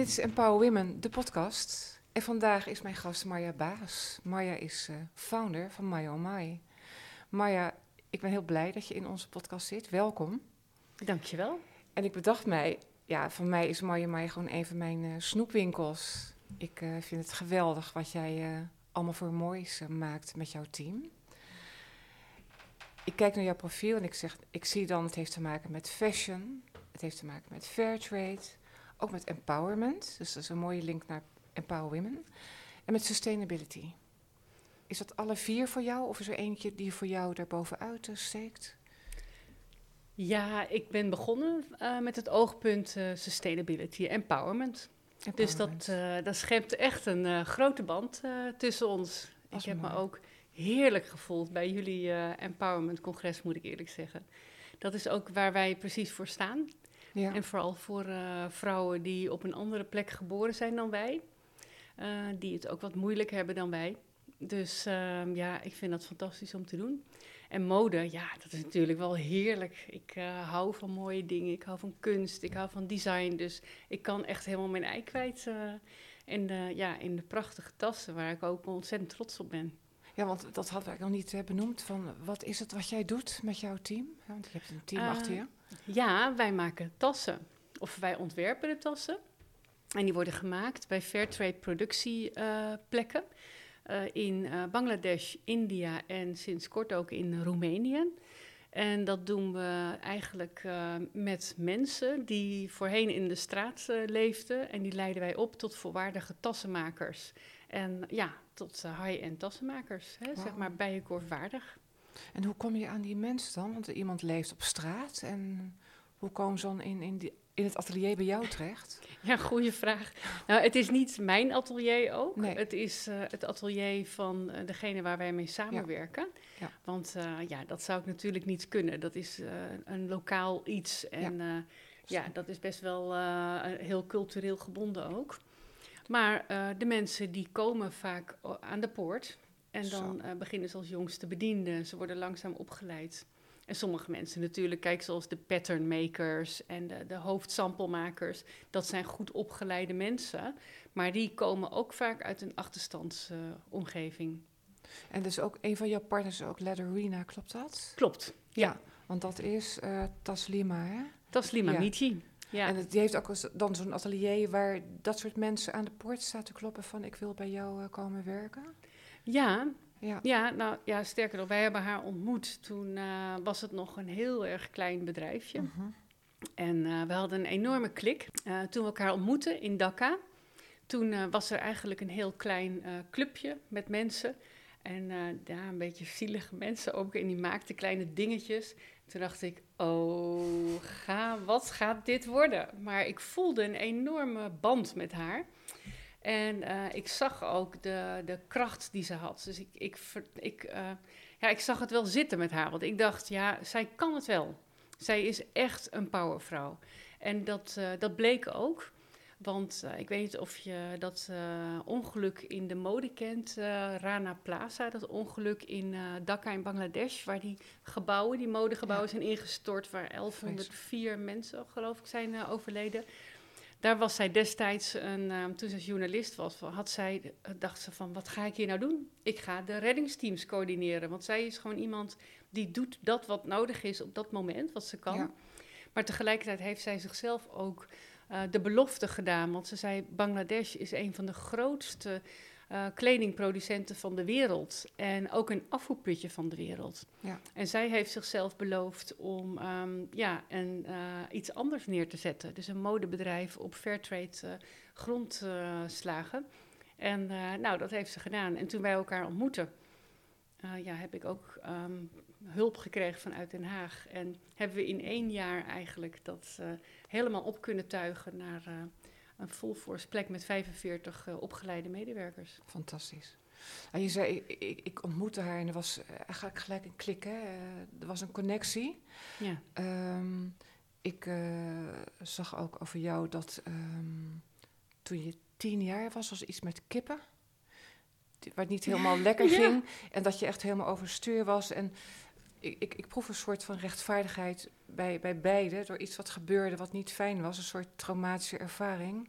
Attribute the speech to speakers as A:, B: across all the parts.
A: is Empower Women, de podcast. En vandaag is mijn gast Marja Baas. Marja is founder van My Oh My. Marja, ik ben heel blij dat je in onze podcast zit. Welkom.
B: Dankjewel.
A: En ik bedacht mij, van mij is My Oh My gewoon een van mijn snoepwinkels. Ik vind het geweldig wat jij allemaal voor moois maakt met jouw team. Ik kijk naar jouw profiel en ik zie dan, het heeft te maken met fashion. Het heeft te maken met fairtrade. Ook met empowerment. Dus dat is een mooie link naar Empower Women. En met sustainability. Is dat alle vier voor jou? Of is er eentje die voor jou daarbovenuit steekt?
B: Ja, ik ben begonnen met het oogpunt sustainability, empowerment. Dus dat schept echt een grote band tussen ons. Ik heb me ook heerlijk gevoeld bij jullie empowerment congres, moet ik eerlijk zeggen. Dat is ook waar wij precies voor staan. Ja. En vooral voor vrouwen die op een andere plek geboren zijn dan wij. Die het ook wat moeilijk hebben dan wij. Dus ik vind dat fantastisch om te doen. En mode, dat is natuurlijk wel heerlijk. Ik hou van mooie dingen, ik hou van kunst, ik hou van design. Dus ik kan echt helemaal mijn ei kwijt in de prachtige tassen, waar ik ook ontzettend trots op ben.
A: Ja, want dat hadden we nog niet benoemd. Van wat is het wat jij doet met jouw team? Ja, want je hebt een team achter je.
B: Ja, wij maken tassen. Of wij ontwerpen de tassen. En die worden gemaakt bij Fairtrade productieplekken. In Bangladesh, India en sinds kort ook in Roemenië. En dat doen we eigenlijk met mensen die voorheen in de straat leefden. En die leiden wij op tot volwaardige tassenmakers. En tot high-end tassenmakers,
A: Wow.
B: zeg maar bijenkorfwaardig.
A: En hoe kom je aan die mensen dan? Want iemand leeft op straat en hoe komen ze dan in het atelier bij jou terecht?
B: Ja, goede vraag. Nou, het is niet mijn atelier ook.
A: Nee.
B: Het is het atelier van degene waar wij mee samenwerken.
A: Ja.
B: Want dat zou ik natuurlijk niet kunnen. Dat is een lokaal iets. En dat is best wel heel cultureel gebonden ook. Maar de mensen die komen vaak aan de poort. En dan beginnen ze als jongste bediende. Ze worden langzaam opgeleid. En sommige mensen natuurlijk, kijk, zoals de patternmakers en de hoofdsampelmakers, dat zijn goed opgeleide mensen, maar die komen ook vaak uit een achterstandsomgeving.
A: En dus ook een van jouw partners is ook Leatherina, klopt dat?
B: Klopt, ja.
A: Want dat is Taslima, hè?
B: Taslima Michi. Ja.
A: En die heeft ook dan zo'n atelier waar dat soort mensen aan de poort staan te kloppen van ik wil bij jou komen werken?
B: Ja, sterker nog, wij hebben haar ontmoet. Toen was het nog een heel erg klein bedrijfje. Uh-huh. En we hadden een enorme klik. Toen we elkaar ontmoetten in Dhaka, toen was er eigenlijk een heel klein clubje met mensen. En een beetje zielige mensen ook. En die maakten kleine dingetjes. Toen dacht ik, wat gaat dit worden? Maar ik voelde een enorme band met haar. En ik zag ook de kracht die ze had. Dus ik zag het wel zitten met haar. Want ik dacht, zij kan het wel. Zij is echt een powervrouw. En dat bleek ook. Want ik weet niet of je dat ongeluk in de mode kent. Rana Plaza, dat ongeluk in Dhaka in Bangladesh. Waar die modegebouwen zijn ingestort. Waar 1104 mensen, geloof ik, zijn overleden. Daar was zij destijds, toen ze journalist was, dacht ze van, wat ga ik hier nou doen? Ik ga de reddingsteams coördineren. Want zij is gewoon iemand die doet dat wat nodig is op dat moment, wat ze kan. Ja. Maar tegelijkertijd heeft zij zichzelf ook de belofte gedaan. Want ze zei, Bangladesh is een van de grootste kledingproducenten van de wereld. En ook een afvoerputje van de wereld. Ja. En zij heeft zichzelf beloofd om iets anders neer te zetten. Dus een modebedrijf op Fairtrade grondslagen. En dat heeft ze gedaan. En toen wij elkaar ontmoetten, heb ik ook hulp gekregen vanuit Den Haag. En hebben we in 1 jaar eigenlijk dat helemaal op kunnen tuigen naar een full force plek met 45 opgeleide medewerkers.
A: Fantastisch. En je zei, ik ontmoette haar en er was eigenlijk gelijk een klik, hè? Er was een connectie. Ja. Ik zag ook over jou dat toen je 10 jaar was iets met kippen. Waar het niet helemaal lekker ging. En dat je echt helemaal overstuur was. En ik proef een soort van rechtvaardigheid bij beide. Door iets wat gebeurde wat niet fijn was. Een soort traumatische ervaring.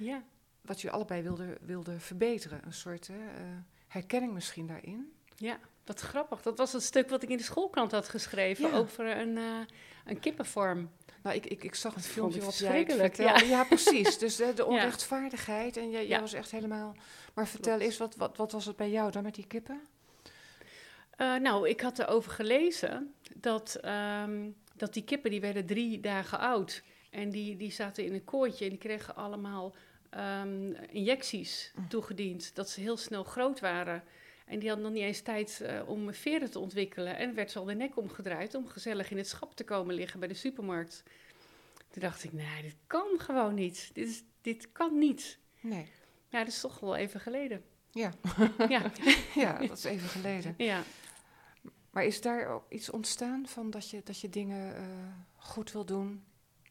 B: Ja.
A: wat jullie allebei wilden verbeteren. Een soort herkenning misschien daarin.
B: Ja, wat grappig. Dat was het stuk wat ik in de schoolkrant had geschreven over een kippenfarm.
A: Nou, ik zag het filmpje wat jij
B: verschrikkelijk,
A: vertelde. Ja, precies. Dus de onrechtvaardigheid. En jij was echt helemaal... Maar vertel eens, wat was het bij jou dan met die kippen?
B: Nou, ik had erover gelezen dat die kippen, die werden 3 dagen oud. En die zaten in een kooitje en die kregen allemaal injecties toegediend. Dat ze heel snel groot waren. En die hadden nog niet eens tijd om veren te ontwikkelen. En werd ze al de nek omgedraaid om gezellig in het schap te komen liggen bij de supermarkt. Toen dacht ik, nee, dit kan gewoon niet. Dit kan niet.
A: Nee.
B: Ja, dat is toch wel even geleden.
A: Ja.
B: Ja.
A: Ja, dat is even geleden.
B: Ja.
A: Maar is daar ook iets ontstaan van dat je dingen goed wil doen?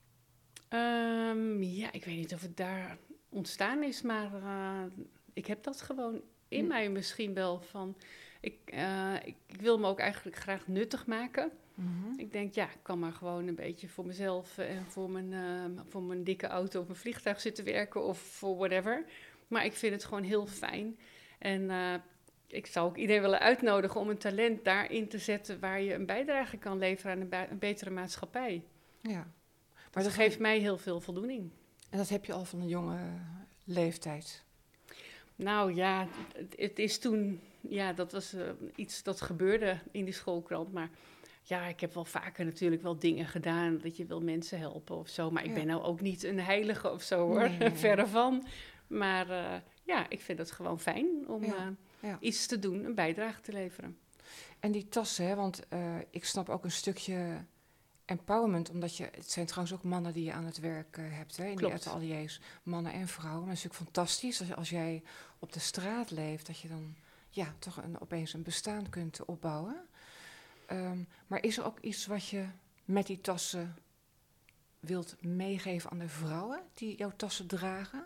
B: Ja, ik weet niet of het daar ontstaan is, maar ik heb dat gewoon in mij misschien wel van... Ik wil me ook eigenlijk graag nuttig maken.
A: Mm-hmm.
B: Ik denk, ik kan maar gewoon een beetje voor mezelf en voor mijn dikke auto of mijn vliegtuig zitten werken of voor whatever. Maar ik vind het gewoon heel fijn. En ik zou ook iedereen willen uitnodigen om een talent daarin te zetten waar je een bijdrage kan leveren aan een betere maatschappij.
A: Ja.
B: Maar dat geeft mij heel veel voldoening.
A: En dat heb je al van een jonge leeftijd?
B: Nou ja, het is toen... Ja, dat was iets dat gebeurde in die schoolkrant. Maar ja, ik heb wel vaker natuurlijk wel dingen gedaan dat je wil mensen helpen of zo. Maar ik ben nou ook niet een heilige of zo hoor,
A: Nee.
B: verre van. Maar ik vind het gewoon fijn om iets te doen, een bijdrage te leveren.
A: En die tassen, hè, want ik snap ook een stukje empowerment, omdat het zijn trouwens ook mannen die je aan het werk hebt, hè, in die ateliers, mannen en vrouwen. Maar het is natuurlijk fantastisch als jij op de straat leeft, dat je dan toch opeens een bestaan kunt opbouwen. Maar is er ook iets wat je met die tassen wilt meegeven aan de vrouwen die jouw tassen dragen?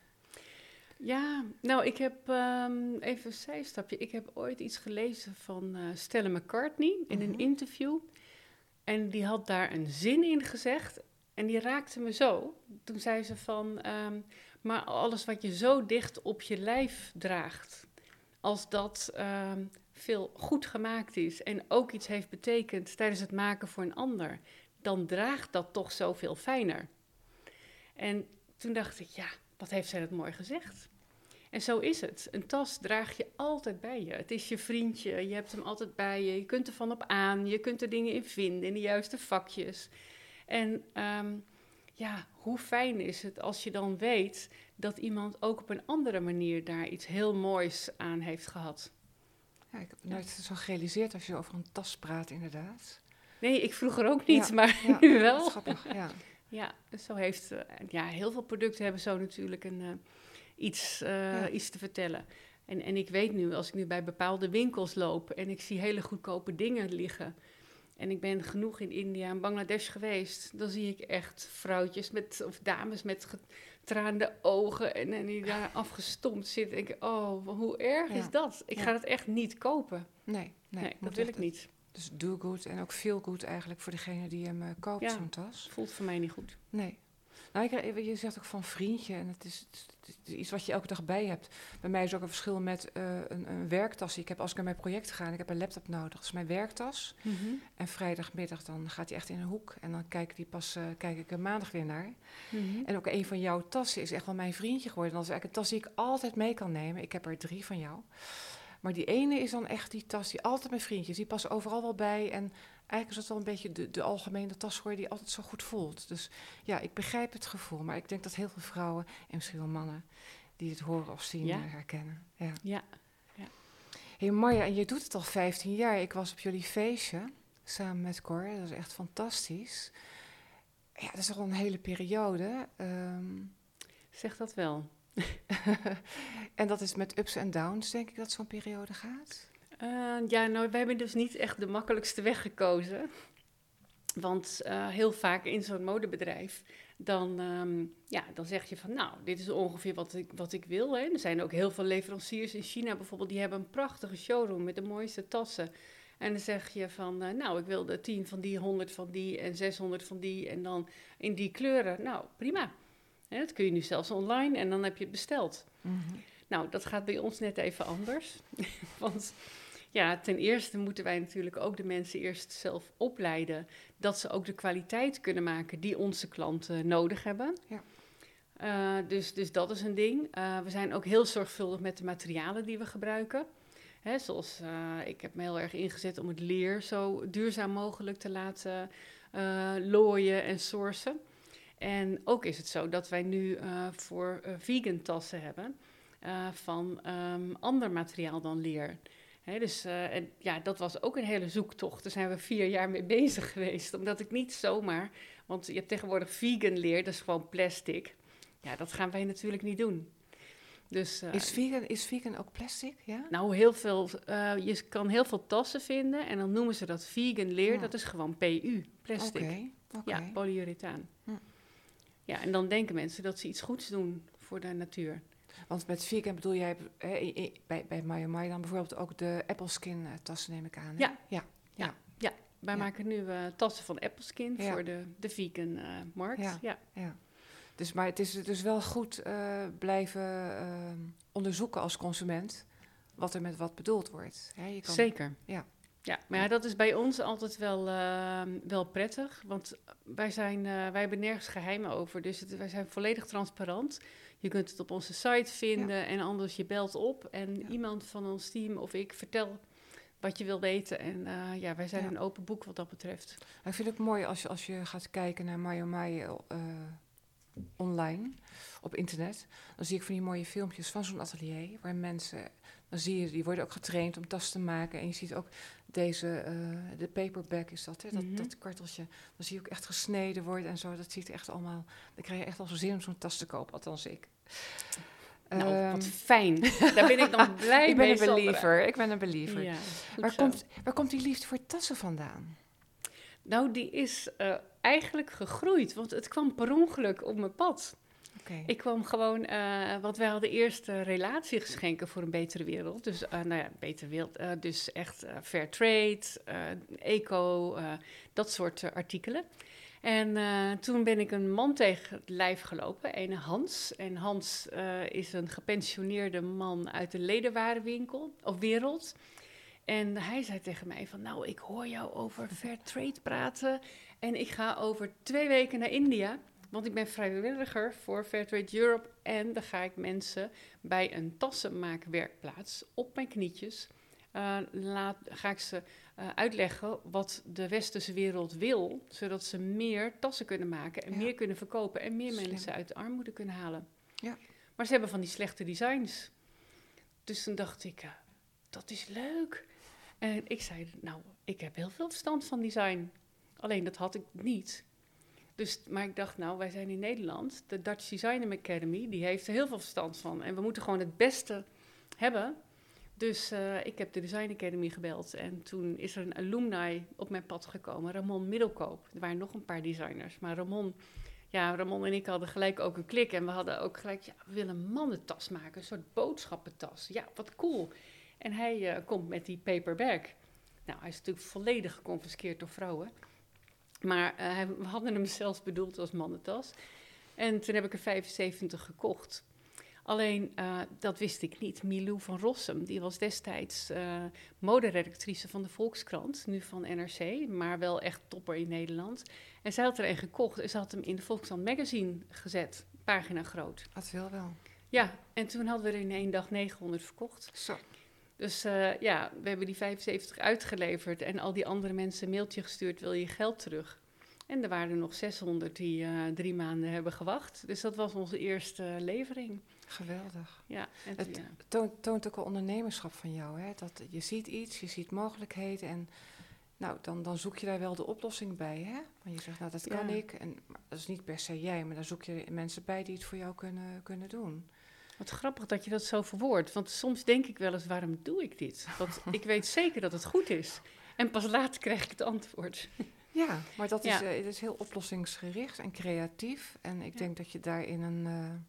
B: Ja, nou, ik heb even een zijstapje. Ik heb ooit iets gelezen van Stella McCartney in een interview. En die had daar een zin in gezegd en die raakte me zo. Toen zei ze van, maar alles wat je zo dicht op je lijf draagt, als dat veel goed gemaakt is en ook iets heeft betekend tijdens het maken voor een ander, dan draagt dat toch zoveel fijner. En toen dacht ik, wat heeft zij dat mooi gezegd. En zo is het. Een tas draag je altijd bij je. Het is je vriendje, je hebt hem altijd bij je. Je kunt er van op aan, je kunt er dingen in vinden, in de juiste vakjes. En hoe fijn is het als je dan weet dat iemand ook op een andere manier daar iets heel moois aan heeft gehad.
A: Ja, ik heb nooit zo gerealiseerd als je over een tas praat, inderdaad.
B: Nee, ik vroeger ook niet, maar nu wel.
A: Dat is grappig, ja.
B: Ja, zo heeft... heel veel producten hebben zo natuurlijk iets te vertellen. En ik weet nu, als ik nu bij bepaalde winkels loop en ik zie hele goedkope dingen liggen, en ik ben genoeg in India en Bangladesh geweest, dan zie ik echt vrouwtjes of dames met getraande ogen en die daar afgestompt zitten. En ik, hoe erg is dat? Ik ga dat echt niet kopen.
A: Nee,
B: dat wil ik niet.
A: Dus do good en ook feel good eigenlijk voor degene die hem koopt, zo'n tas.
B: Voelt voor mij niet goed.
A: Nee. Nou, je zegt ook van vriendje en het is iets wat je elke dag bij hebt. Bij mij is ook een verschil met een werktas. Als ik naar mijn project ga en ik heb een laptop nodig, dat is mijn werktas.
B: Mm-hmm.
A: En vrijdagmiddag dan gaat hij echt in een hoek en dan kijk ik er maandag weer naar.
B: Mm-hmm.
A: En ook een van jouw tassen is echt wel mijn vriendje geworden. Dat is eigenlijk een tas die ik altijd mee kan nemen. Ik heb er 3 van jou. Maar die ene is dan echt die tas die altijd mijn vriendjes, die passen overal wel bij. En eigenlijk is dat wel een beetje de algemene tas geworden die altijd zo goed voelt. Dus ja, ik begrijp het gevoel. Maar ik denk dat heel veel vrouwen en misschien wel mannen die het horen of zien herkennen. Ja. Hey Marja, en je doet het al 15 jaar. Ik was op jullie feestje samen met Cor. Dat is echt fantastisch. Ja, dat is al een hele periode.
B: Zeg dat wel.
A: En dat is met ups en downs, denk ik, dat zo'n periode gaat?
B: We hebben dus niet echt de makkelijkste weg gekozen. Want heel vaak in zo'n modebedrijf, dan zeg je van, nou, dit is ongeveer wat ik wil. Hè. Er zijn ook heel veel leveranciers in China bijvoorbeeld, die hebben een prachtige showroom met de mooiste tassen. En dan zeg je van, ik wil de 10 van die, 100 van die en 600 van die en dan in die kleuren. Nou, prima. Hè, dat kun je nu zelfs online en dan heb je het besteld.
A: Mhm.
B: Nou, dat gaat bij ons net even anders. Want ja, ten eerste moeten wij natuurlijk ook de mensen eerst zelf opleiden, dat ze ook de kwaliteit kunnen maken die onze klanten nodig hebben.
A: Ja.
B: Dus dat is een ding. We zijn ook heel zorgvuldig met de materialen die we gebruiken. Hè, zoals ik heb me heel erg ingezet om het leer zo duurzaam mogelijk te laten looien en sourcen. En ook is het zo dat wij nu voor vegan tassen hebben van ander materiaal dan leer. Hè, dus en, ja, dat was ook een hele zoektocht. Daar zijn we 4 jaar mee bezig geweest. Omdat ik niet zomaar, want je hebt tegenwoordig vegan leer, dat is gewoon plastic. Ja, dat gaan wij natuurlijk niet doen. Dus,
A: Is vegan ook plastic? Ja?
B: nou, heel veel, je kan heel veel tassen vinden en dan noemen ze dat vegan leer.
A: Ja.
B: Dat is gewoon PU, plastic.
A: Oké.
B: Ja, polyurethaan.
A: Hm.
B: Ja, en dan denken mensen dat ze iets goeds doen voor de natuur.
A: Want met vegan bedoel jij bij Maya Maya dan bijvoorbeeld ook de Appleskin tassen, neem ik aan. Hè?
B: Ja. Wij
A: Ja.
B: maken nu tassen van Appleskin
A: Ja.
B: voor de vegan markt.
A: Ja.
B: Ja.
A: Dus, maar het is dus wel goed blijven onderzoeken als consument wat er met wat bedoeld wordt. Hè? Je kan,
B: Zeker.
A: Ja.
B: Ja, maar ja, dat is bij ons altijd wel prettig, want wij hebben nergens geheimen over, dus wij zijn volledig transparant. Je kunt het op onze site vinden en anders je belt op en iemand van ons team of ik vertel wat je wil weten. En wij zijn een open boek wat dat betreft.
A: Ik vind het mooi als je gaat kijken naar Maya Maya online, op internet. Dan zie ik van die mooie filmpjes van zo'n atelier, waar mensen, dan zie je, die worden ook getraind om tas te maken. En je ziet ook de paperback is dat, hè? Dat karteltje. Dan zie je ook echt gesneden worden en zo. Dat ziet er echt allemaal, dan krijg je echt al zo'n zin om zo'n tas te kopen, althans ik.
B: Nou, wat fijn. Daar ben ik dan blij
A: ik ben
B: mee.
A: Ik ben een believer.
B: Ja,
A: waar komt die liefde voor tassen vandaan?
B: Nou, die is eigenlijk gegroeid, want het kwam per ongeluk op mijn pad.
A: Okay.
B: Ik kwam gewoon, want wij hadden eerst relatiegeschenken voor een betere wereld. Dus, betere wereld, dus echt fair trade, eco, dat soort artikelen. En toen ben ik een man tegen het lijf gelopen, een Hans. En Hans is een gepensioneerde man uit de ledenwarenwinkel, of wereld. En hij zei tegen mij van, nou, ik hoor jou over fair trade praten en ik ga over 2 weken naar India, want ik ben vrijwilliger voor Fairtrade Europe en dan ga ik mensen bij een tassenmaakwerkplaats op mijn knietjes, ga ik ze uitleggen wat de westerse wereld wil, zodat ze meer tassen kunnen maken en meer kunnen verkopen en meer mensen uit de armoede kunnen halen.
A: Ja.
B: Maar ze hebben van die slechte designs. Dus toen dacht ik, dat is leuk. En ik zei, nou, ik heb heel veel verstand van design. Alleen dat had ik niet. Dus, maar ik dacht, nou, wij zijn in Nederland. De Dutch Design Academy, die heeft er heel veel verstand van. En we moeten gewoon het beste hebben. Dus ik heb de Design Academy gebeld. En toen is er een alumni op mijn pad gekomen, Ramon Middelkoop. Er waren nog een paar designers. Maar Ramon en ik hadden gelijk ook een klik. En we hadden ook gelijk, we willen een mannentas maken. Een soort boodschappentas. Ja, wat cool. En hij komt met die paperback. Nou, hij is natuurlijk volledig geconfiskeerd door vrouwen. Maar we hadden hem zelfs bedoeld als mannentas. En toen heb ik er 75 gekocht. Alleen, dat wist ik niet. Milou van Rossum, die was destijds moderedactrice van de Volkskrant, nu van NRC, maar wel echt topper in Nederland. En zij had er een gekocht en ze had hem in de Volkskrant magazine gezet, pagina groot.
A: Dat wil wel.
B: Ja, en toen hadden we er in 1 dag 900 verkocht.
A: Zo.
B: Dus we hebben die 75 uitgeleverd en al die andere mensen een mailtje gestuurd, wil je geld terug? En er waren er nog 600 die 3 maanden hebben gewacht. Dus dat was onze eerste levering.
A: Geweldig.
B: Ja,
A: het toont ook wel ondernemerschap van jou. Hè? Dat je ziet iets, je ziet mogelijkheden en nou, dan zoek je daar wel de oplossing bij. Hè? Want je zegt, nou, dat kan ik. En dat is niet per se jij, maar dan zoek je mensen bij die het voor jou kunnen doen.
B: Wat grappig dat je dat zo verwoordt. Want soms denk ik wel eens, waarom doe ik dit? Want ik weet zeker dat het goed is. En pas later krijg ik het antwoord.
A: Ja, maar dat is, het is heel oplossingsgericht en creatief. En ik denk dat je daarin een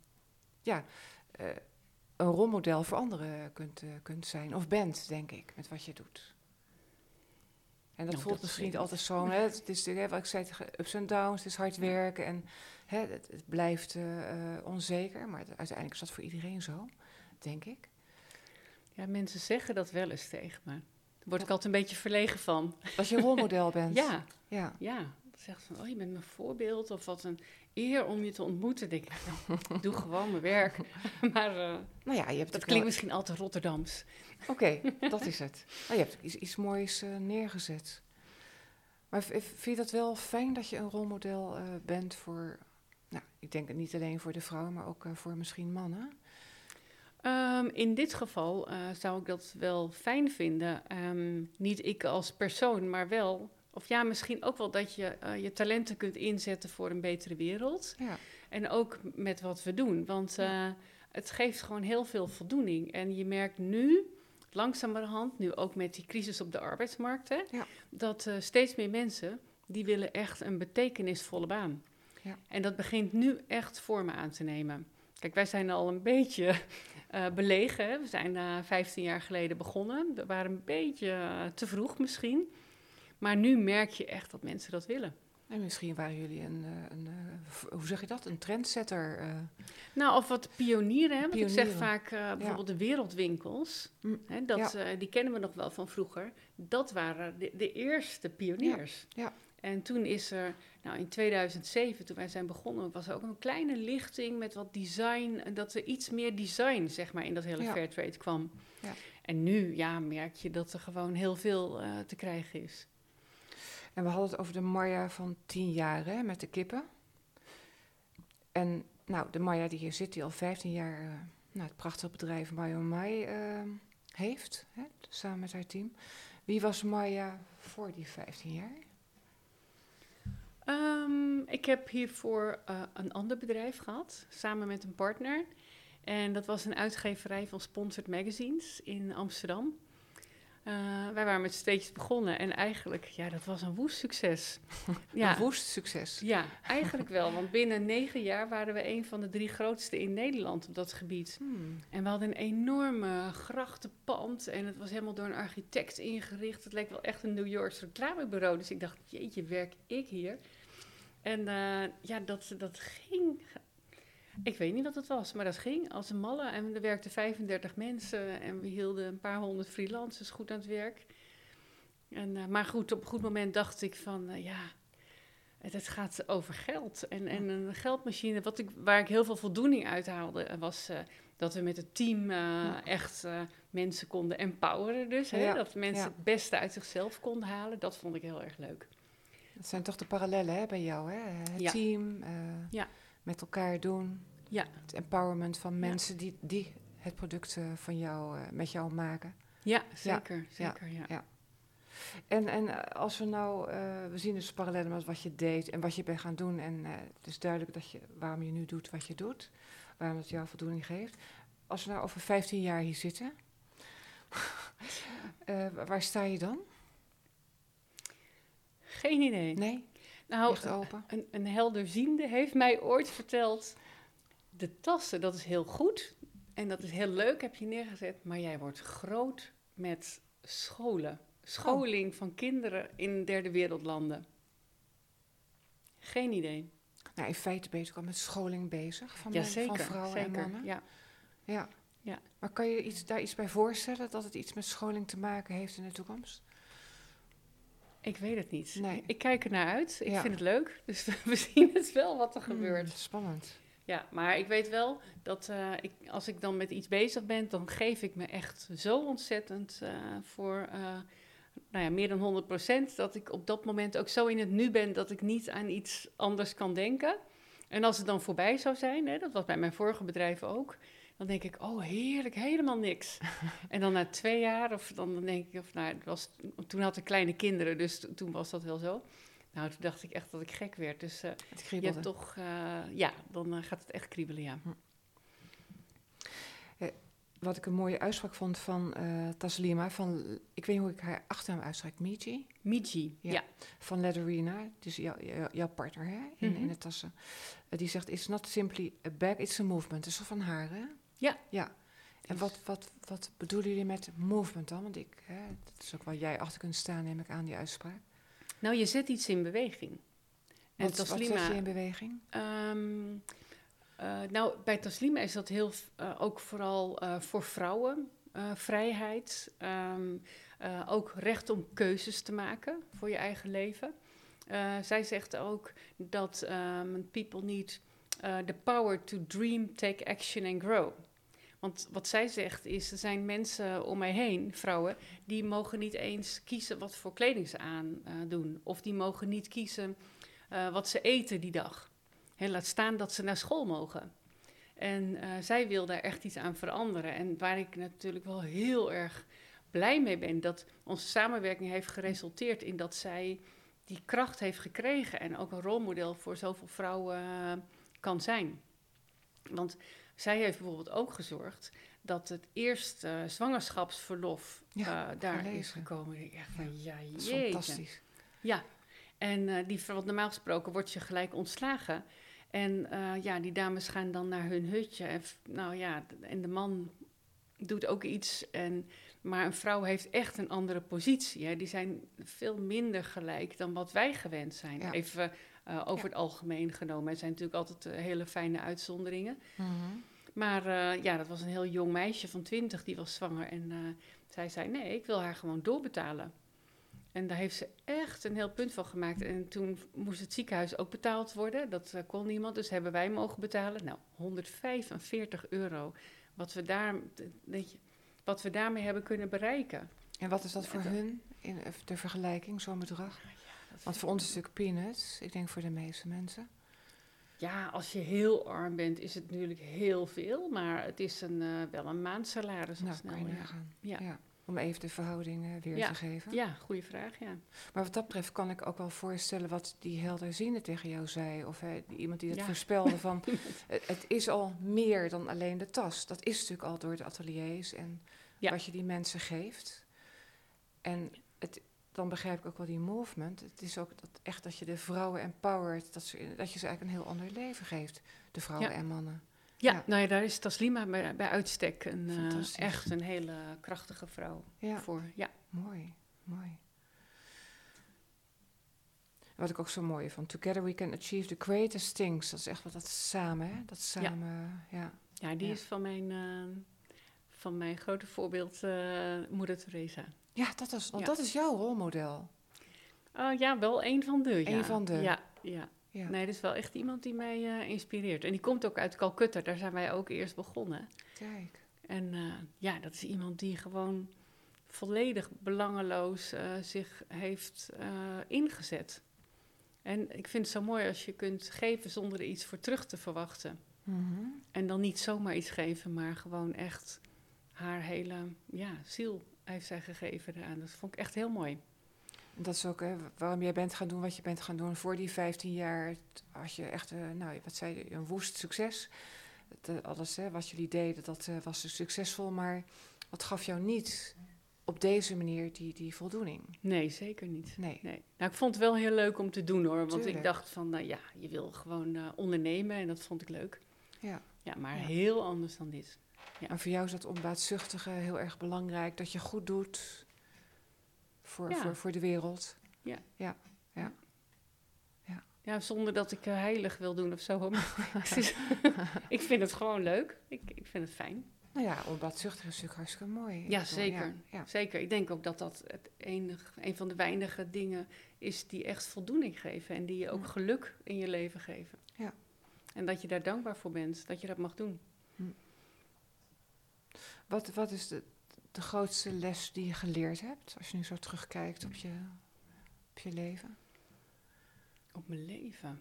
A: rolmodel voor anderen kunt zijn. Of bent, denk ik, met wat je doet. En dat
B: Nou,
A: voelt
B: dat
A: misschien niet
B: weet ik.
A: altijd zo. Hè? Het is wat ik zei, ups en downs, het is hard werken en het blijft onzeker. Maar uiteindelijk is dat voor iedereen zo, denk ik.
B: Ja, mensen zeggen dat wel eens tegen me. Daar word ik altijd een beetje verlegen van.
A: Dat je een rolmodel bent.
B: Ja,
A: Ja.
B: ja. Dat zegt van, oh, je bent mijn voorbeeld. Of wat een eer om je te ontmoeten. Denk ik, nou, doe gewoon mijn werk. Maar
A: Nou ja, je hebt
B: dat klinkt misschien al te Rotterdams.
A: Oké, dat is het. Nou, je hebt iets moois neergezet. Maar vind je dat wel fijn dat je een rolmodel bent voor... Nou, ik denk niet alleen voor de vrouwen, maar ook voor misschien mannen.
B: In dit geval zou ik dat wel fijn vinden. Niet ik als persoon, maar wel... Of ja, misschien ook wel dat je je talenten kunt inzetten voor een betere wereld.
A: Ja.
B: En ook met wat we doen. Want het geeft gewoon heel veel voldoening. En je merkt nu, langzamerhand, nu ook met die crisis op de arbeidsmarkt... Hè, dat steeds meer mensen, die willen echt een betekenisvolle baan.
A: Ja.
B: En dat begint nu echt vormen aan te nemen. Kijk, wij zijn al een beetje belegen. Hè. We zijn 15 jaar geleden begonnen. We waren een beetje te vroeg misschien. Maar nu merk je echt dat mensen dat willen.
A: En misschien waren jullie hoe zeg je dat? Een trendsetter.
B: Nou, of wat pionieren. Hè? Want ik zeg
A: Pionieren.
B: vaak bijvoorbeeld de wereldwinkels. Hè, die kennen we nog wel van vroeger. Dat waren de eerste pioniers.
A: Ja.
B: En toen is er, nou in 2007, toen wij zijn begonnen, was er ook een kleine lichting met wat design. En dat er iets meer design, zeg maar, in dat hele Fairtrade kwam. Ja. En nu, merk je dat er gewoon heel veel te krijgen is.
A: En we hadden het over de Marja van 10 jaar, hè, met de kippen. En nou, de Marja die hier zit, die al 15 jaar het prachtige bedrijf Mai heeft, hè, samen met haar team. Wie was Marja voor die 15 jaar?
B: Ik heb hiervoor een ander bedrijf gehad, samen met een partner. En dat was een uitgeverij van sponsored magazines in Amsterdam. Wij waren met steetjes begonnen en eigenlijk, dat was een woest succes.
A: Een woest succes?
B: Ja, eigenlijk wel. Want binnen 9 jaar waren we een van de 3 grootste in Nederland op dat gebied. En we hadden een enorme grachtenpand en het was helemaal door een architect ingericht. Het leek wel echt een New Yorks reclamebureau. Dus ik dacht, jeetje, werk ik hier? En dat ging... Ik weet niet wat het was, maar dat ging als een malle. En er werkten 35 mensen en we hielden een paar 100 freelancers goed aan het werk. Maar goed, op een goed moment dacht ik van, het gaat over geld. En een geldmachine, waar ik heel veel voldoening uit haalde, was dat we met het team echt mensen konden empoweren. Dus, dat mensen het beste uit zichzelf konden halen. Dat vond ik heel erg leuk.
A: Dat zijn toch de parallellen, hè, bij jou, hè? Het team, met elkaar doen. Ja. Het empowerment van mensen die het product van jou, met jou maken.
B: Ja, zeker. Ja.
A: En als we nou, we zien dus parallellen met wat je deed en wat je bent gaan doen. En het is duidelijk waarom je nu doet wat je doet. Waarom het jou voldoening geeft. Als we nou over 15 jaar hier zitten, waar sta je dan?
B: Geen idee.
A: Nee?
B: Nou,
A: echt open?
B: Een helderziende heeft mij ooit verteld, de tassen, dat is heel goed en dat is heel leuk, heb je neergezet, maar jij wordt groot met scholing van kinderen in derde wereldlanden. Geen idee.
A: Nou, in feite ben je ook al met scholing bezig van vrouwen en mannen. Ja. Maar kan je daar iets bij voorstellen, dat het iets met scholing te maken heeft in de toekomst?
B: Ik weet het niet.
A: Nee.
B: Ik kijk er naar uit. Ik vind het leuk. Dus we zien het wel wat er gebeurt.
A: Spannend. Ja,
B: maar ik weet wel dat als ik dan met iets bezig ben, dan geef ik me echt zo ontzettend voor meer dan 100%. Dat ik op dat moment ook zo in het nu ben dat ik niet aan iets anders kan denken. En als het dan voorbij zou zijn, hè, dat was bij mijn vorige bedrijf ook, dan denk ik, oh heerlijk, helemaal niks. En dan na 2 jaar, dan denk ik, toen had ik kleine kinderen, dus toen was dat wel zo. Nou, toen dacht ik echt dat ik gek werd. Dus je hebt toch, dan gaat het echt kriebelen, ja.
A: Wat ik een mooie uitspraak vond van Taslima, ik weet niet hoe ik haar achternaam uitspreek,
B: Miji, ja.
A: Van Lederina, dus jouw partner, hè, in de tassen. Die zegt, it's not simply a bag, it's a movement. Dat is van haar, hè?
B: Ja.
A: En wat bedoelen jullie met movement dan? Want dat is ook waar jij achter kunt staan, neem ik aan, die uitspraak.
B: Nou, je zet iets in beweging. En
A: Wat zet je in beweging?
B: Nou, bij Taslima is dat ook vooral voor vrouwen. Vrijheid. Ook recht om keuzes te maken voor je eigen leven. Zij zegt ook dat people need the power to dream, take action and grow. Want wat zij zegt is, er zijn mensen om mij heen, vrouwen, die mogen niet eens kiezen wat voor kleding ze aandoen. Of die mogen niet kiezen wat ze eten die dag. Laat staan dat ze naar school mogen. En zij wil daar echt iets aan veranderen. En waar ik natuurlijk wel heel erg blij mee ben, dat onze samenwerking heeft geresulteerd in dat zij die kracht heeft gekregen en ook een rolmodel voor zoveel vrouwen kan zijn. Want zij heeft bijvoorbeeld ook gezorgd dat het eerste zwangerschapsverlof daar is gekomen. Ik dacht van, dat is
A: fantastisch.
B: Ja, en want normaal gesproken word je gelijk ontslagen. En die dames gaan dan naar hun hutje. En de man doet ook iets. Maar een vrouw heeft echt een andere positie. Hè. Die zijn veel minder gelijk dan wat wij gewend zijn. Ja. Even over het algemeen genomen. Er zijn natuurlijk altijd hele fijne uitzonderingen. Mm-hmm. Maar dat was een heel jong meisje van 20, die was zwanger. En zij zei, nee, ik wil haar gewoon doorbetalen. En daar heeft ze echt een heel punt van gemaakt. En toen moest het ziekenhuis ook betaald worden. Dat kon niemand, dus hebben wij mogen betalen. Nou, €145. Wat we daarmee hebben kunnen bereiken.
A: En wat is dat voor hun, in de vergelijking, zo'n bedrag? Want voor ons is het natuurlijk peanuts, ik denk voor de meeste mensen.
B: Ja, als je heel arm bent, is het natuurlijk heel veel. Maar het is wel een maandsalaris.
A: Nou, kan je nagaan. Ja. Om even de verhouding weer te geven.
B: Ja, goede vraag, ja.
A: Maar wat dat betreft kan ik ook wel voorstellen wat die helderziende tegen jou zei. Of iemand die dat voorspelde van, het is al meer dan alleen de tas. Dat is natuurlijk al door de ateliers en wat je die mensen geeft. En dan begrijp ik ook wel die movement. Het is ook dat je de vrouwen empowert, dat je ze eigenlijk een heel ander leven geeft. De vrouwen en mannen.
B: Ja, daar is Taslima bij uitstek echt een hele krachtige vrouw voor. Ja.
A: Mooi. Wat ik ook zo mooi vond. Together we can achieve the greatest things. Dat is echt wat dat samen, hè? Dat samen,
B: Ja, die is van mijn grote voorbeeld, Moeder Teresa.
A: Ja, dat is jouw rolmodel.
B: Wel een van de.
A: Een van de.
B: Ja. Nee, dat is wel echt iemand die mij inspireert. En die komt ook uit Calcutta, daar zijn wij ook eerst begonnen.
A: Kijk.
B: En dat is iemand die gewoon volledig belangeloos zich heeft ingezet. En ik vind het zo mooi als je kunt geven zonder er iets voor terug te verwachten. Mm-hmm. En dan niet zomaar iets geven, maar gewoon echt haar hele ziel heeft zij gegeven eraan. Dat vond ik echt heel mooi.
A: Dat is ook waarom jij bent gaan doen wat je bent gaan doen. Voor die 15 jaar had je echt, wat zei je, een woest succes. Alles wat jullie deden, dat was dus succesvol. Maar wat gaf jou niet op deze manier die voldoening?
B: Nee, zeker niet. Nee. Nou, ik vond het wel heel leuk om te doen hoor. Want Tuurlijk. Ik dacht van, je wil gewoon ondernemen en dat vond ik leuk. Ja, maar heel anders dan dit. Ja.
A: Maar voor jou is dat onbaatzuchtige heel erg belangrijk. Dat je goed doet voor de wereld.
B: Ja, zonder dat ik heilig wil doen of zo. Ik vind het gewoon leuk. Ik vind het fijn.
A: Nou ja, onbaatzuchtig is natuurlijk hartstikke mooi.
B: Ja, zeker. Zeker. Ik denk ook dat een van de weinige dingen is die echt voldoening geven. En die je ook geluk in je leven geven. Ja. En dat je daar dankbaar voor bent. Dat je dat mag doen.
A: Wat is de grootste les die je geleerd hebt? Als je nu zo terugkijkt op je leven.
B: Op mijn leven?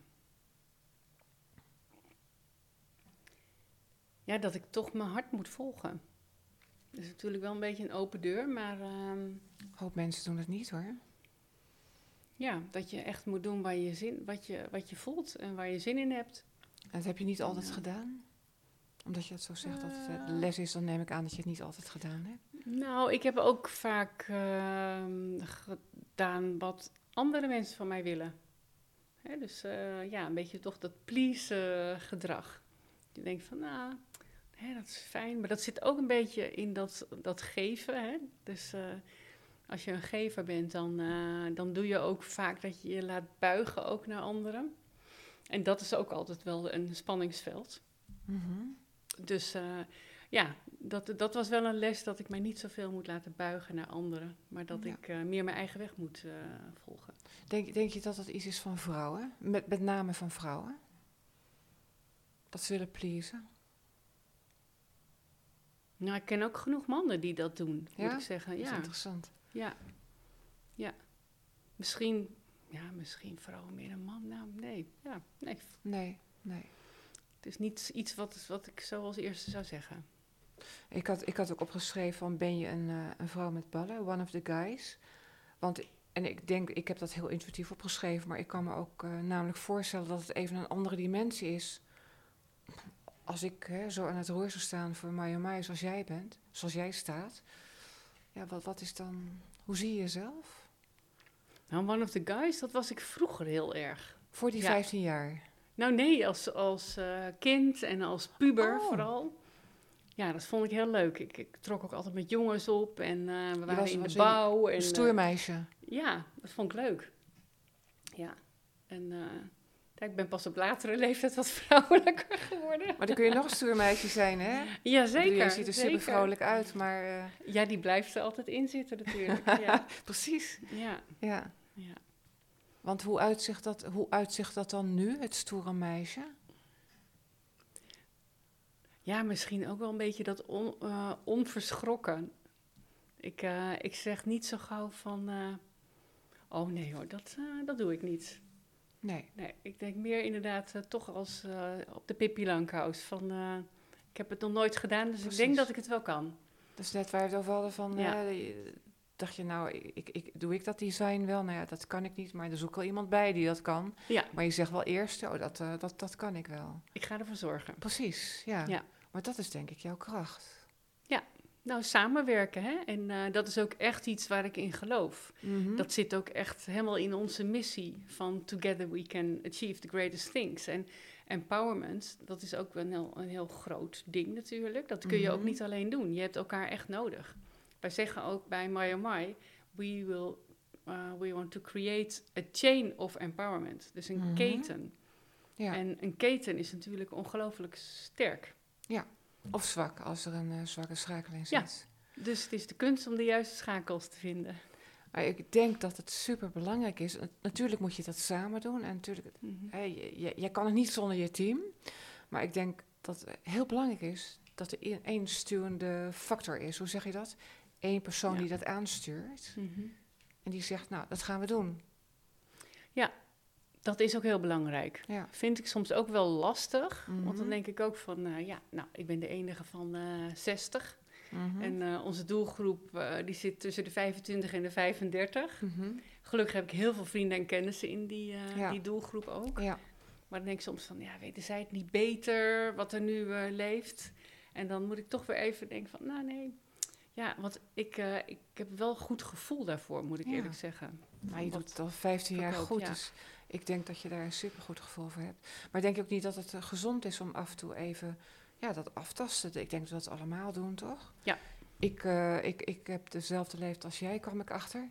B: Ja, dat ik toch mijn hart moet volgen. Dat is natuurlijk wel een beetje een open deur, maar...
A: Een hoop mensen doen het niet, hoor.
B: Ja, dat je echt moet doen waar je wat je voelt en waar je zin in hebt.
A: En dat heb je niet altijd gedaan? Omdat je het zo zegt dat het de les is, dan neem ik aan dat je het niet altijd gedaan hebt.
B: Nou, ik heb ook vaak gedaan wat andere mensen van mij willen. Dus een beetje toch dat please gedrag. Je denkt van, Hè, dat is fijn. Maar dat zit ook een beetje in dat geven. Hè? Dus als je een gever bent, dan doe je ook vaak dat je je laat buigen ook naar anderen. En dat is ook altijd wel een spanningsveld.
A: Mm-hmm.
B: Dus dat was wel een les dat ik mij niet zoveel moet laten buigen naar anderen. Maar dat ik meer mijn eigen weg moet volgen.
A: Denk je dat dat iets is van vrouwen? Met name van vrouwen? Dat ze willen pleasen?
B: Nou, ik ken ook genoeg mannen die dat doen, moet ik zeggen.
A: Dat is
B: Ja,
A: interessant.
B: ja. Misschien vrouwen meer dan man. Nou, nee. Ja, nee.
A: Nee.
B: Het is niet iets wat ik zo als eerste zou zeggen.
A: Ik had ook opgeschreven van, ben je een vrouw met ballen? One of the guys. En ik heb dat heel intuïtief opgeschreven, maar ik kan me ook namelijk voorstellen dat het even een andere dimensie is. Als ik zo aan het roer zou staan voor mij zoals jij bent, zoals jij staat. Ja, wat is dan, hoe zie je jezelf?
B: Nou, one of the guys, dat was ik vroeger heel erg.
A: Voor die 15 jaar?
B: Nou nee, als kind en als puber vooral. Ja, dat vond ik heel leuk. Ik trok ook altijd met jongens op en we waren in de bouw.
A: Een stoermeisje?
B: Ja, dat vond ik leuk. Ja, en ik ben pas op latere leeftijd wat vrouwelijker geworden.
A: Maar dan kun je nog een stoermeisje zijn, hè?
B: Ja, zeker.
A: Je ziet er super vrolijk uit, maar...
B: Ja, die blijft er altijd in zitten natuurlijk. Ja.
A: Precies.
B: Ja.
A: Want hoe uitzicht dat dan nu, het stoere meisje?
B: Ja, misschien ook wel een beetje dat onverschrokken. Ik zeg niet zo gauw van... oh nee hoor, dat doe ik niet.
A: Nee,
B: ik denk meer inderdaad toch als op de Pippi Langkous. Van, ik heb het nog nooit gedaan, dus
A: precies.
B: Ik denk dat ik het wel kan.
A: Dus net waar we het over hadden van... dacht je nou, doe ik dat design wel? Nou ja, dat kan ik niet, maar er zoek wel iemand bij die dat kan.
B: Ja.
A: Maar je zegt wel eerst, dat kan ik wel.
B: Ik ga ervoor zorgen.
A: Precies, ja.
B: Ja.
A: Maar dat is denk ik jouw kracht.
B: Ja, nou samenwerken hè. En dat is ook echt iets waar ik in geloof.
A: Mm-hmm.
B: Dat zit ook echt helemaal in onze missie van Together we can achieve the greatest things. En empowerment, dat is ook een heel groot ding natuurlijk. Dat kun je ook niet alleen doen. Je hebt elkaar echt nodig. Wij zeggen ook bij My we want to create a chain of empowerment. Dus een keten.
A: Ja.
B: En een keten is natuurlijk ongelooflijk sterk.
A: Ja, of zwak, als er een zwakke schakel in zit.
B: Ja, dus het is de kunst om de juiste schakels te vinden.
A: Maar ik denk dat het super belangrijk is. Natuurlijk moet je dat samen doen. En natuurlijk, jij kan het niet zonder je team. Maar ik denk dat het heel belangrijk is dat er één sturende factor is. Hoe zeg je dat? Eén persoon die dat aanstuurt.
B: Mm-hmm.
A: En die zegt, nou, dat gaan we doen.
B: Ja, dat is ook heel belangrijk.
A: Ja.
B: Vind ik soms ook wel lastig. Want dan denk ik ook van, ik ben de enige van 60.
A: Mm-hmm.
B: En onze doelgroep die zit tussen de 25 en de 35.
A: Mm-hmm.
B: Gelukkig heb ik heel veel vrienden en kennissen in die doelgroep ook.
A: Ja.
B: Maar dan denk ik soms van, weten zij het niet beter wat er nu leeft? En dan moet ik toch weer even denken van, nou nee. Ja, want ik heb wel een goed gevoel daarvoor, moet ik eerlijk zeggen.
A: Maar je doet het al 15 jaar goed,
B: ja.
A: Dus ik denk dat je daar een supergoed gevoel voor hebt. Maar denk je ook niet dat het gezond is om af en toe even dat aftasten? Ik denk dat we dat allemaal doen, toch?
B: Ja.
A: Ik heb dezelfde leeftijd als jij, kwam ik achter.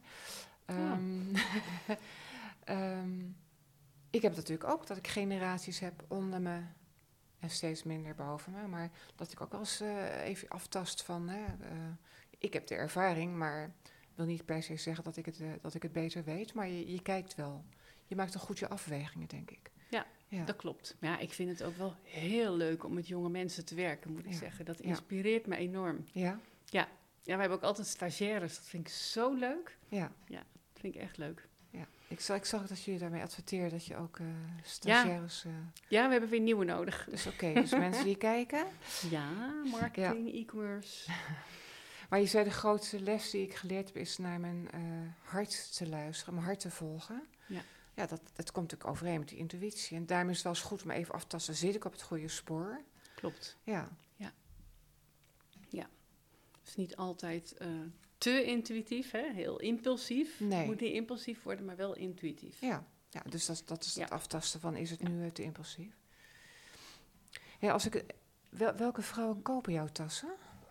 A: Ik heb natuurlijk ook dat ik generaties heb onder me en steeds minder boven me. Maar dat ik ook wel eens even aftast van... ik heb de ervaring, maar wil niet per se zeggen dat ik het beter weet. Maar je kijkt wel. Je maakt een goede afwegingen, denk ik.
B: Ja, dat klopt. Maar ja, ik vind het ook wel heel leuk om met jonge mensen te werken, moet ik zeggen. Dat inspireert me enorm.
A: Ja?
B: Ja, we hebben ook altijd stagiaires. Dat vind ik zo leuk.
A: Ja.
B: Ja, dat vind ik echt leuk.
A: Ja. Ik zag dat jullie daarmee adverteren dat je ook stagiaires...
B: Ja, we hebben weer nieuwe nodig.
A: Dus oké, dus mensen die kijken...
B: Ja, marketing, e-commerce...
A: Maar je zei, de grootste les die ik geleerd heb, is naar mijn hart te luisteren, mijn hart te volgen. Ja, dat komt natuurlijk overeen met die intuïtie. En daarom is het wel eens goed om even af te tasten, zit ik op het goede spoor?
B: Klopt.
A: Ja.
B: Het is niet altijd te intuïtief, hè? Heel impulsief.
A: Nee.
B: Het moet niet impulsief worden, maar wel intuïtief.
A: Ja, dus dat is het aftasten van, is het nu te impulsief? Ja, Welke vrouwen kopen jouw tassen?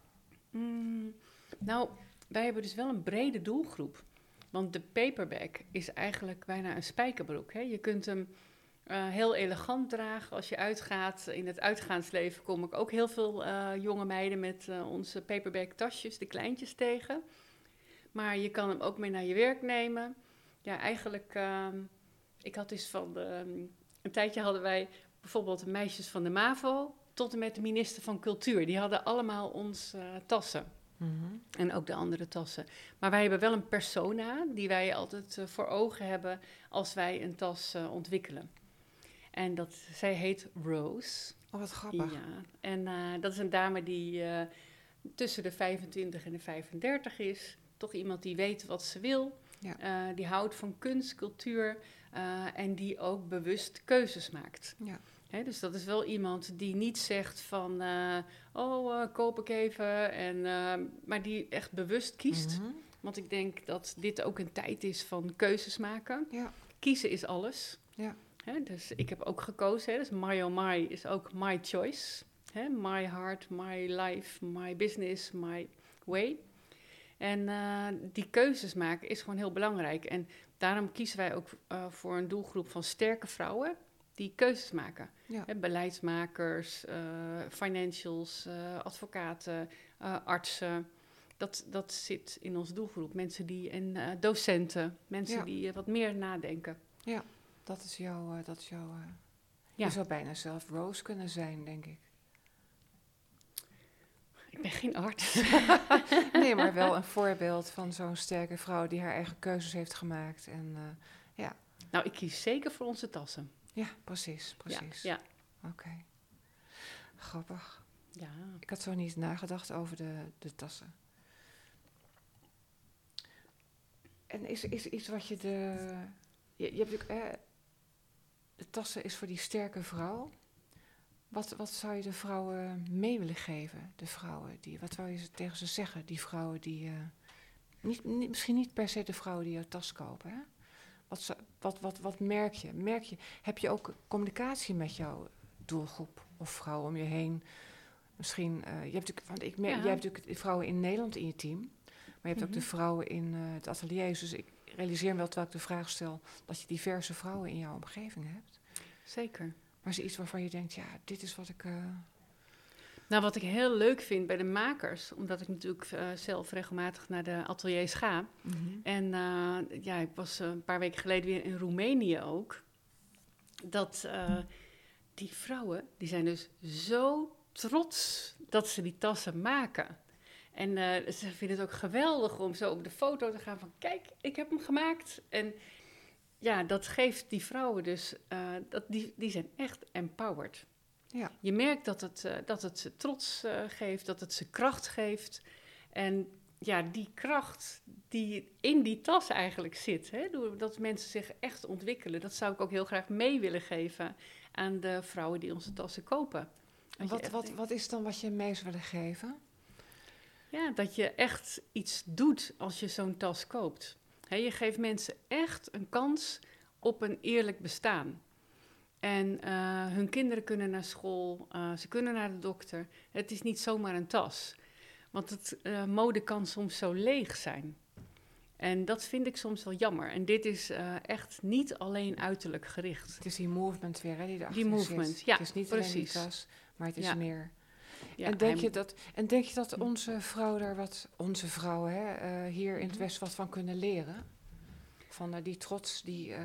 B: Nou, wij hebben dus wel een brede doelgroep. Want de paperback is eigenlijk bijna een spijkerbroek. Hè? Je kunt hem heel elegant dragen als je uitgaat. In het uitgaansleven kom ik ook heel veel jonge meiden met onze paperback tasjes, de kleintjes, tegen. Maar je kan hem ook mee naar je werk nemen. Ja, eigenlijk, ik had dus een tijdje hadden wij bijvoorbeeld meisjes van de MAVO tot en met de minister van Cultuur. Die hadden allemaal onze tassen.
A: Mm-hmm.
B: En ook de andere tassen. Maar wij hebben wel een persona die wij altijd voor ogen hebben als wij een tas ontwikkelen. En zij heet Rose.
A: Oh, wat grappig.
B: Ja, en dat is een dame die tussen de 25 en de 35 is. Toch iemand die weet wat ze wil.
A: Ja.
B: Die houdt van kunst, cultuur en die ook bewust keuzes maakt.
A: Ja.
B: Hè, dus dat is wel iemand die niet zegt van, koop ik even. Maar die echt bewust kiest.
A: Mm-hmm.
B: Want ik denk dat dit ook een tijd is van keuzes maken.
A: Ja.
B: Kiezen is alles.
A: Ja.
B: Hè, dus ik heb ook gekozen. Hè, dus my oh my is ook my choice. Hè, my heart, my life, my business, my way. En die keuzes maken is gewoon heel belangrijk. En daarom kiezen wij ook voor een doelgroep van sterke vrouwen die keuzes maken.
A: Ja.
B: Hè, beleidsmakers, financials, advocaten, artsen. Dat zit in onze doelgroep. Mensen en docenten, mensen die wat meer nadenken.
A: Ja, dat is jouw...
B: Ja.
A: Je zou bijna zelf Rose kunnen zijn, denk ik.
B: Ik ben geen arts.
A: Nee, maar wel een voorbeeld van zo'n sterke vrouw die haar eigen keuzes heeft gemaakt. En ja.
B: Nou, ik kies zeker voor onze tassen.
A: Ja, precies.
B: Ja.
A: Oké. Grappig.
B: Ja.
A: Ik had zo niet nagedacht over de tassen. En is iets wat je je hebt natuurlijk... de tassen is voor die sterke vrouw. Wat zou je de vrouwen mee willen geven? De vrouwen wat zou je tegen ze zeggen? Die vrouwen die... misschien niet per se de vrouwen die jouw tas kopen, hè? Wat merk je? Heb je ook communicatie met jouw doelgroep of vrouwen om je heen? Misschien, je hebt natuurlijk vrouwen in Nederland in je team, maar je hebt ook de vrouwen in het atelier. Dus ik realiseer me wel, terwijl ik de vraag stel, dat je diverse vrouwen in jouw omgeving hebt.
B: Zeker.
A: Maar is er iets waarvan je denkt, ja, dit is wat ik...
B: Nou, wat ik heel leuk vind bij de makers, omdat ik natuurlijk zelf regelmatig naar de ateliers ga.
A: Mm-hmm.
B: En ik was een paar weken geleden weer in Roemenië ook. Dat die vrouwen, die zijn dus zo trots dat ze die tassen maken. En ze vinden het ook geweldig om zo op de foto te gaan van, kijk, ik heb hem gemaakt. En ja, dat geeft die vrouwen dus, die zijn echt empowered.
A: Ja.
B: Je merkt dat het ze trots geeft, dat het ze kracht geeft. En ja, die kracht die in die tas eigenlijk zit, hè, doordat mensen zich echt ontwikkelen, dat zou ik ook heel graag mee willen geven aan de vrouwen die onze tassen kopen.
A: Wat is dan wat je mee zou willen geven?
B: Ja, dat je echt iets doet als je zo'n tas koopt. Hè, je geeft mensen echt een kans op een eerlijk bestaan. En hun kinderen kunnen naar school, ze kunnen naar de dokter. Het is niet zomaar een tas. Want mode kan soms zo leeg zijn. En dat vind ik soms wel jammer. En dit is echt niet alleen uiterlijk gericht.
A: Het is die movement weer, hè, die erachter
B: Die movement,
A: zit.
B: ja,
A: Het is niet
B: precies.
A: alleen die tas, maar het is meer...
B: Ja,
A: en denk je dat onze vrouwen onze vrouwen hier in het Westen wat van kunnen leren? Van die trots,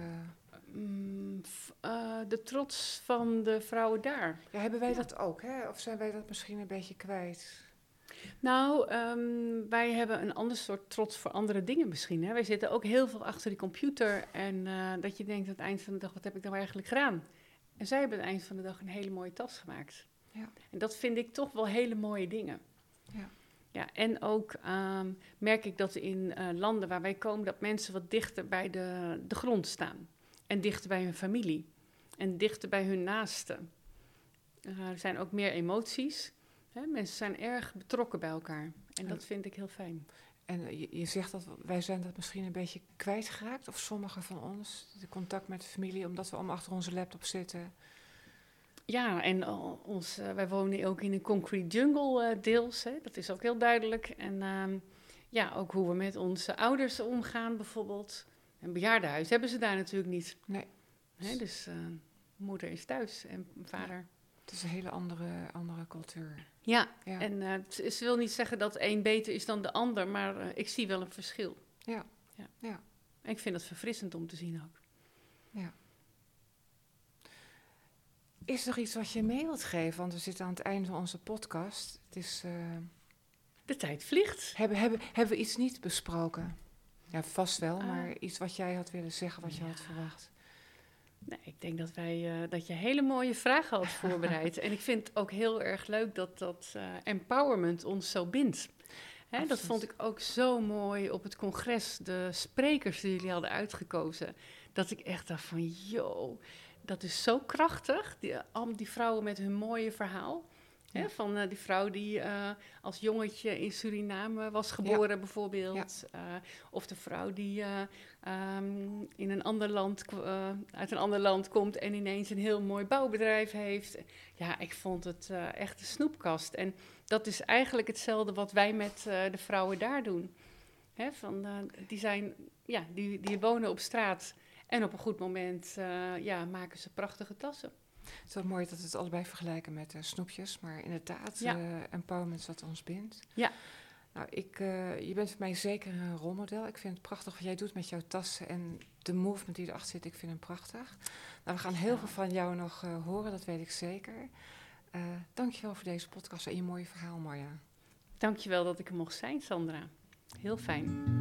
B: de trots van de vrouwen daar.
A: Ja, hebben wij dat ook, hè? Of zijn wij dat misschien een beetje kwijt?
B: Nou, wij hebben een ander soort trots voor andere dingen misschien. Hè? Wij zitten ook heel veel achter die computer. En dat je denkt aan het eind van de dag, wat heb ik nou eigenlijk gedaan? En zij hebben aan het eind van de dag een hele mooie tas gemaakt.
A: Ja.
B: En dat vind ik toch wel hele mooie dingen.
A: Ja.
B: Ja, en ook merk ik dat in landen waar wij komen, dat mensen wat dichter bij de grond staan. En dichter bij hun familie. En dichter bij hun naasten. Er zijn ook meer emoties. Hè? Mensen zijn erg betrokken bij elkaar. En dat vind ik heel fijn.
A: En je zegt dat wij zijn dat misschien een beetje kwijtgeraakt. Of sommigen van ons, de contact met de familie, omdat we allemaal achter onze laptop zitten.
B: Ja, en wij wonen ook in een concrete jungle deels. Hè. Dat is ook heel duidelijk. En ja, ook hoe we met onze ouders omgaan bijvoorbeeld. Een bejaardenhuis hebben ze daar natuurlijk niet.
A: Nee.
B: Hè, dus moeder is thuis en vader.
A: Het is een hele andere cultuur.
B: Ja,
A: Ja.
B: en ze wil niet zeggen dat een beter is dan de ander, maar ik zie wel een verschil.
A: Ja.
B: En ik vind het verfrissend om te zien ook.
A: Ja. Is er iets wat je mee wilt geven? Want we zitten aan het einde van onze podcast. Het is,
B: De tijd vliegt.
A: hebben we iets niet besproken? Ja, vast wel, maar iets wat jij had willen zeggen, wat je had verwacht.
B: Nee, ik denk dat je hele mooie vragen had voorbereid. En ik vind het ook heel erg leuk dat empowerment ons zo bindt. Hè, dat vond ik ook zo mooi op het congres. De sprekers die jullie hadden uitgekozen. Dat ik echt dacht van, joh, dat is zo krachtig. Al die vrouwen met hun mooie verhaal.
A: Ja.
B: Hè, van die vrouw die als jongetje in Suriname was geboren bijvoorbeeld. Ja. Of de vrouw die in een ander land, uit een ander land komt en ineens een heel mooi bouwbedrijf heeft. Ja, ik vond het echt een snoepkast. En dat is eigenlijk hetzelfde wat wij met de vrouwen daar doen. Hè, die wonen op straat en op een goed moment maken ze prachtige tassen.
A: Het is wel mooi dat we het allebei vergelijken met snoepjes, maar inderdaad, empowerment is wat ons bindt.
B: Ja.
A: Nou, je bent voor mij zeker een rolmodel. Ik vind het prachtig wat jij doet met jouw tassen en de movement die erachter zit. Ik vind hem prachtig. Nou, we gaan heel veel van jou nog horen, dat weet ik zeker. Dankjewel voor deze podcast en je mooie verhaal, Marja.
B: Dankjewel dat ik er mocht zijn, Sandra. Heel fijn.